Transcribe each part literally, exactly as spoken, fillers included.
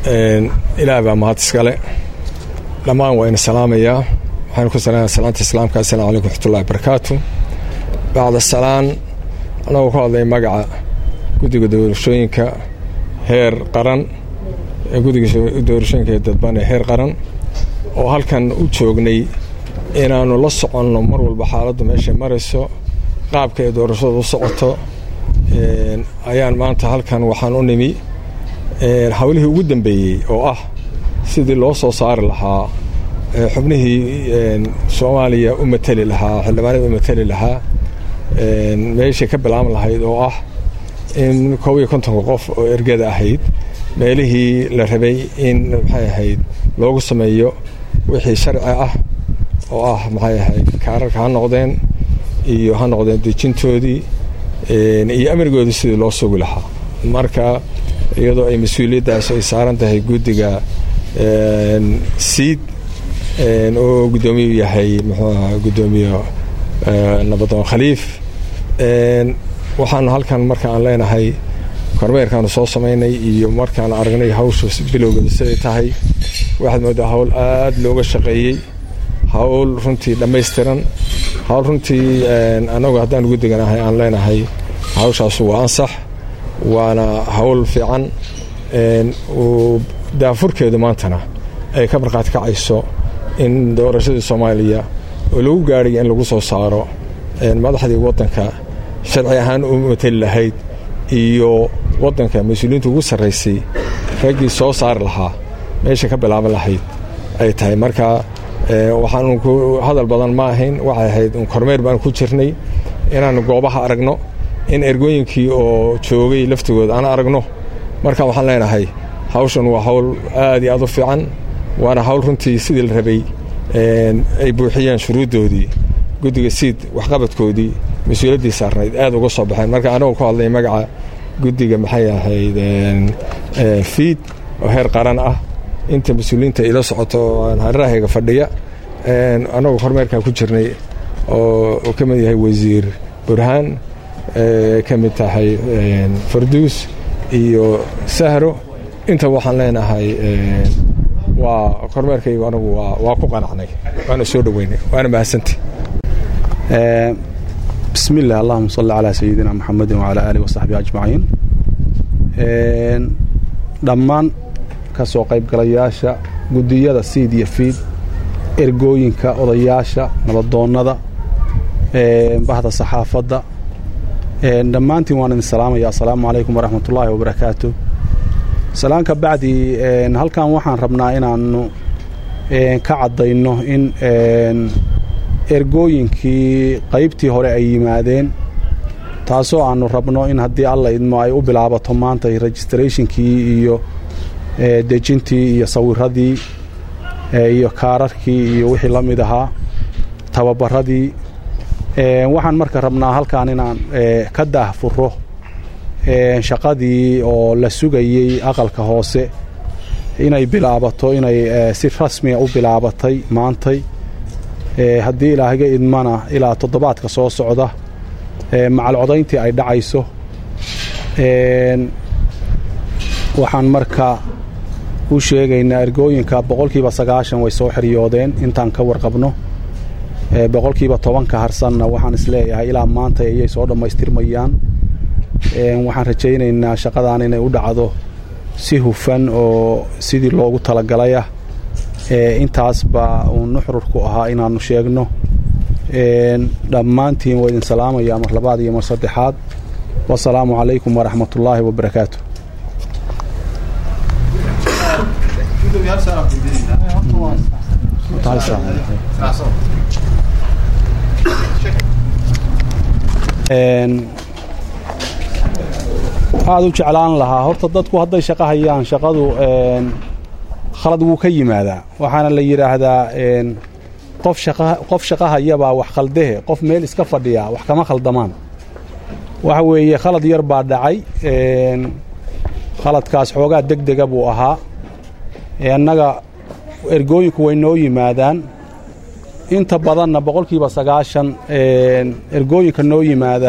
إلى أبا مهات سكالة لما وين السلام يا حنكون سلام سلامة الإسلام السلام عليكم ورحمة الله وبركاته. بعد السلام أنا وقال لي مقعة قد يقدر شوينك هير قرن قد يقدر شوينك تدباني هير قرن وهل كان وجوجني إن أنا لصق عن مر والبحارة ماشي مرسو قاب كيدور رصد وسقطه أيان ما أنت هل كان وحنونمي حوله ودن بي أو أه سيد اللوص صار لها حبنه سوماليا أمثل لها حلمان أمثل لها ماشي كبل عمل هيد أو أه إن كوي كنت وقف إرجاد أحيد ماله لربي إن هيد لوج سمايو وحي شرعه oo ah maxay ahayd kaararka ha noqdeen iyo ha noqdeen dejintoodii iyo amargoodii sidii loo sugi lahaa marka iyadoo ay mas'uuliyadaas ay saaran tahay guddiga siid oo gudoomiye yahay muxuu gudoomiye nabadoon khaliif waxaan halkan marka aan leenahay kormeerkan soo sameynay iyo markaan aragnay hawsha bilowgeeda sidii tahay waxaad moodaa hawl aad looga shaqeeyay hawl runtii dhameystiran hawl runtii anagu haddaan ugu deganahay aan leenahay hawshaas waa ansax waana hawl fiican oo daafurkeedu maantana ay ka marqaad kacayso in doorashada Soomaaliya oo lagu gaaray in lagu soo saaro madaxdii wadanka sharci ahaan u matal lahayd iyo wadanka mas'uuliyiinta ugu sareysay ragii soo saar lahaa meesha ka bilaaban lahayd ay tahay marka waxaan ku hadal badan ma ahayn waxay ahayd in kormeer baan ku jirnay inaan goobaha aragno in ergooyinkii oo joogay laftigooda aan aragno marka waxaan leenahay hawshan waa hawl aad iyo aad u fiican waana hawl runtii sidii la rabay ay buuxiyeen shuruudoodii guddiga siid waxqabadkoodii mas'uuliyadii saarnayd aad uga soo baxeen marka anagu ku hadlay magaca guddiga maxay ahayd fiid oo heer qaran ah inta mas'uuliyiinta ila socoto aan hareerahayga fadhiya anagu kormeerka ku jirnay oo ka mid yahay wasiir Burhaan ka mid tahay Farduus iyo Sahro inta waxaan leenahay waa kormeerkaygu anagu waa waa ku qanacnay waana soo dhaweynay waana mahadsantii بسم الله اللهم صل على سيدنا محمد وعلى آله وصحبه أجمعين دمان kasoo qayb galayaasha gudiyada siid iyo fiid ergooyinka odayaasha nabadoonada ee bahda saxaafada ee dhamaantiin waan idin salaamayaa assalaamu alaykum waraxmatullaahi wabarakaatuh salaanka bacdi halkan waxaan rabnaa inaanu ka cadayno in ergooyinkii qaybtii hore ay yimaadeen taasoo aanu rabno in haddii alla idmo ay u bilaabato maanta registrationkii iyo dejintii iyo sawiradii iyo kaararkii iyo wixii la mid ahaa tababaradii waxaan marka rabnaa halkaan inaan ka daahfuro shaqadii oo la sugayay aqalka hoose inay bilaabato inay si rasmi u bilaabatay maantay haddii ilaahiga idmana ilaa toddobaadka soo socda macal codayntii ay dhacayso waxaan marka u sheegaynaa ergooyinka boqolkiiba sagaashan way soo xiriyoodeen intaan ka warqabno boqolkiiba toban ka harsanna waxaan isleeyahay ilaa maanta ayay soo dhammaystirmayaan waxaan rajaynaynaa shaqadan inay u dhacdo si hufan oo sidii loogu talagalay ah intaas baa uu nuxurku ahaa inaanu sheegno dhammaantiin waa idin salaamayaa mar labaad iyo mar saddexaad wassalaamu calaykum waraxmatullaahi wabarakaatuh aad u jeclaan lahaa horta dadku hadday shaqo hayaan shaqadu khalad wuu ka yimaadaa waxaana la yidhaahdaa qof shaqa qof shaqo hayabaa wax khaldehe qof meel iska fadhiya wax kama khaldamaan waxa weeye khalad yar baa dhacay khaladkaas xoogaa degdega buu ahaa annaga ergooyinku way noo yimaadaan inta badanna boqolkiiba sagaashan ergooyinka noo yimaada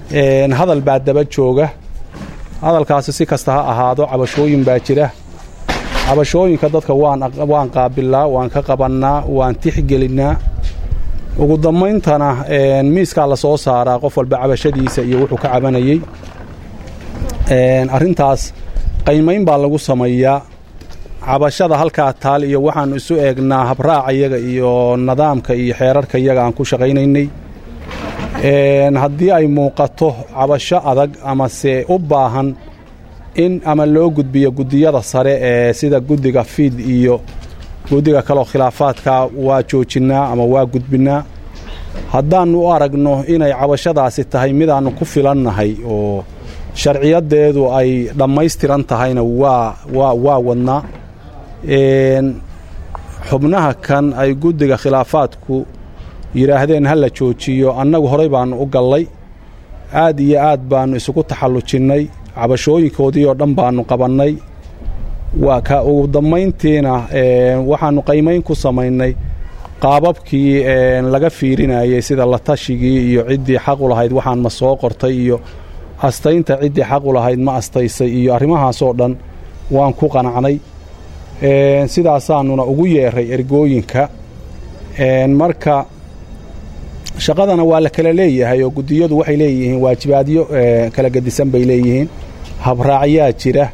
hadal baa daba jooga hadalkaasi si kasta ha ahaado cabashooyin baa jira cabashooyinka dadka waan waan qaabilaa waan ka qabanaa waan tixgelinaa ugu dambayntana miiska la soo saaraa qof walba cabashadiisa iyo wuxuu ka cabanayay arintaas qiimeyn baa lagu sameeyaa cabashada halka taal iyo waxaan isu eegnaa habraac iyaga iyo nidaamka iyo xeerarka iyaga aan ku shaqaynaynay een hadii ay muuqato cabasho adag ama se u baahan in ama loo gudbiyo gudiyada sare ee sida gudiga fiid iyo gudiga kale khilaafaadka waa joojinaa ama waa gudbinaa haddaan u aragno inay cabashadaasi tahay mid aan ku filannahay oo sharciyadeedu ay dhammaystiran tahayna waa waa waa wadnaa een xubnaha kan ay gudiga khilaafaadku yiraahdeen hal la joojiyo annagu horay baan u galay aad iyo aad baan isugu taxallujinnay cabashooyinkoodii oo dhan baanu qabannay waa ka ugu dammayntiina waxaanu qiimeyn ku samaynay qaababkii laga fiirinayay sida la tashigii iyo ciddii xaq u lahayd waxaan ma soo qortay iyo astaynta ciddii xaq u lahayd ma astaysay iyo arrimahaasoo dhan waan ku qanacnay sidaasaanuna ugu yeeray ergooyinka marka shaqadana waa la kala leeyahay oo gudiyadu waxay leeyihiin waajibaadyo kala gadisan bay leeyihiin habraacyaa jira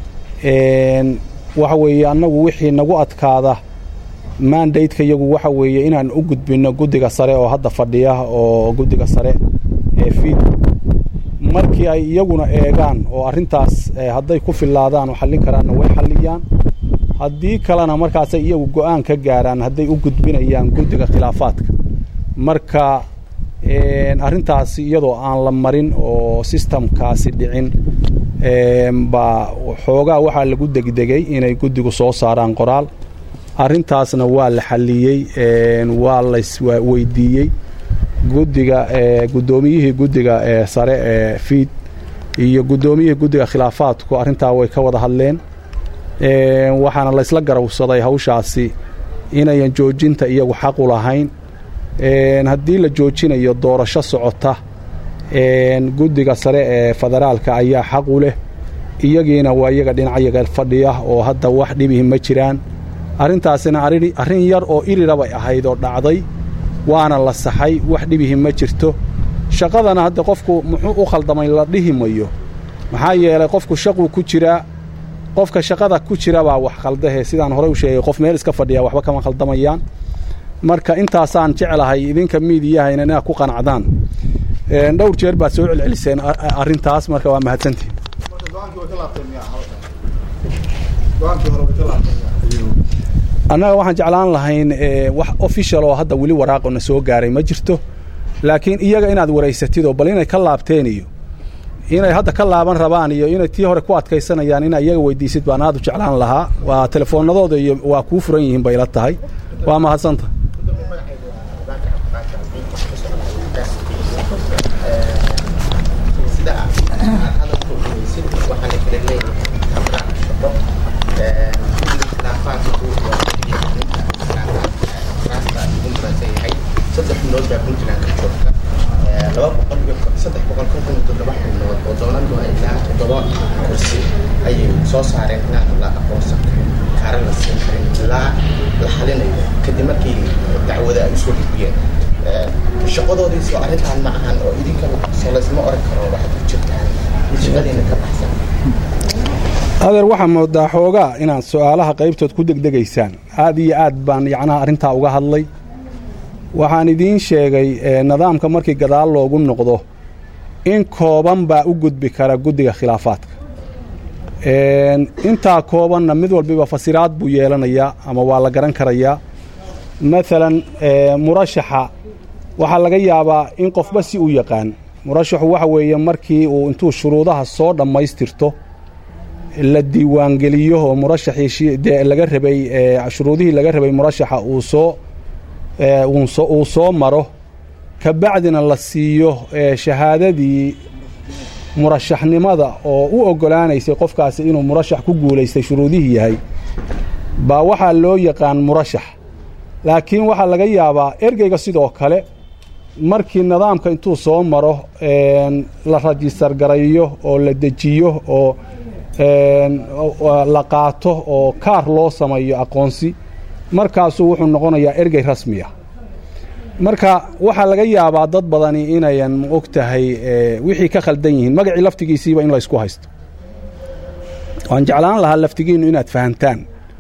waxa weeye annagu wixii nagu adkaada mandate-ka iyagu waxa weeye inaan u gudbinno gudiga sare oo hadda fadhiya oo gudiga sare ee fiid markii ay iyaguna eegaan oo arrintaas hadday ku filaadaan oo xallin karaanna way xalliyaan haddii kalena markaasay iyagu go'aan ka gaaraan hadday u gudbinayaan gudiga khilaafaadka marka arrintaasi iyadoo aan la marin oo systemkaasi dhicin baa xoogaa waxaa lagu degdegay inay gudigu soo saaraan qoraal arrintaasna waa la xalliyey waa laysweydiiyey gudiga guddoomiyihii gudiga sare ee fiid iyo guddoomiyihii gudiga khilaafaadku arrintaa way ka wada hadleen waxaana laysla garawsaday hawshaasi inayan joojinta iyagu xaq u lahayn haddii la joojinayo doorasho socota gudiga sare ee federaalka ayaa xaq u leh iyagiina waa iyaga dhinacayaga fadhiya oo hadda wax dhibihi ma jiraan arrintaasina arrin yar oo irirabay ahayd oo dhacday waana la saxay wax dhibihi ma jirto shaqadana hadda qofku muxuu u khaldamay la dhihi mayo maxaa yeelay qofku shaquu ku jiraa qofka shaqada ku jira baa wax khaldahe sidaan hore u sheegay qof meel iska fadhiya waxba kama khaldamayaan marka intaasaan jeclahay idinka miidiyahayna inaad ku qanacdaan dhowr jeer baad soo celceliseen arrintaas marka waa mahadsantihiin annaga waxaan jeclaan lahayn wax official oo hadda weli waraaqona soo gaaray ma jirto laakiin iyaga inaad waraysatid oo bal inay ka laabteen iyo inay hadda ka laaban rabaan iyo inay tii hore ku adkaysanayaan inay iyaga weydiisid baan aad u jeclaan lahaa waa telefoonadooda iyo waa kuu furan yihiin bay la tahay waa mahadsanta soo saareen inaan la aqoonsan karin kaaran la siin karin ilaa la xalinayo kadib markii dacwada ay soo gudbiyeen shaqadoodii soo arrintan ma ahan oo idinka soo laysma oran karo waxaad ku jirtaan shaqadiina ka baxsan adeer waxaa moodaa xoogaa inaad su'aalaha qaybtood ku degdegaysaan aad iyo aad baan yacnaha arrintaa uga hadlay waxaan idiin sheegay nidaamka markii gadaal loogu noqdo in kooban baa u gudbi kara guddiga khilaafaadka intaa koobanna mid walbiba fasiraad buu yeelanayaa ama waa la garan karayaa maalan murashaxa waxaa laga yaabaa in qofba si u yaqaan murashaxu waxa weeye markii uu intuu shuruudaha soo dhammaystirto la diiwaangeliyo oo murashaxii dee laga rabay shuruudihii laga rabay murashaxa uu soo uu soo maro ka bacdina la siiyo shahaadadii murashaxnimada oo u oggolaanaysay qofkaasi inuu murashax ku guulaystay shuruudihii yahay baa waxaa loo yaqaan murashax laakiin waxaa laga yaabaa ergeyga sidoo kale markii nidaamka intuu soo maro la rajistar garayo oo la dejiyo oo la qaato oo kaar loo sameeyo aqoonsi markaasuu wuxuu noqonayaa ergey rasmiya. marka waxaa laga yaabaa dad badani inayan ma og tahay wixii ka khaldan yihiin magacii laftigiisiiba in la ysku haysto. waan jeclaan lahaa laftigiinnu inaad fahantaan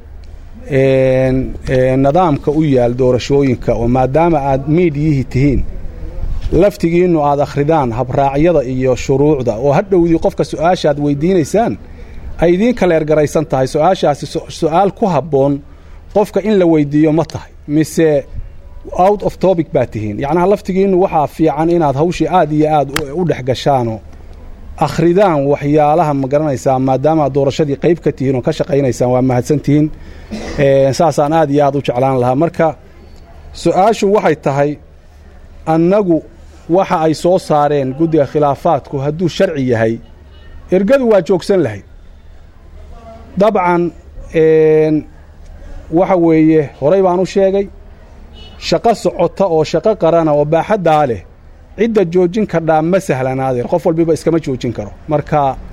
nidaamka u yaal doorashooyinka oo maadaama aad miidiyihii tihiin laftigiinnu aad akhridaan habraacyada iyo shuruucda oo hadhowdii qofka su-aashaad weydiinaysaan ay idiin kaleergaraysan tahay su-aashaasi su-aal ku habboon qofka in la weydiiyo ma tahay mise out of topic baa tihiin. yacnaha laftigiinnu waxaa fiican inaad hawshii aad iyo aad u dhex gashaanoo akhridaan waxyaalaha ma garanaysaa maadaama aad doorashadii qayb ka tihiin oo ka shaqaynaysaan waa mahadsan tihiin. saasaan aad iyo aad u jeclaan lahaa. marka su-aashu waxay tahay annagu waxa ay soo saareen guddiga khilaafaadku hadduu sharci yahay ergadu waa joogsan lahayd. dabcan waxa weeye horay baan u sheegay shaqo socota oo shaqo qarana oo baaxaddaa leh cidda joojin kardhaa ma sahlanaadeen qof walbiba iskama joojin karo. marka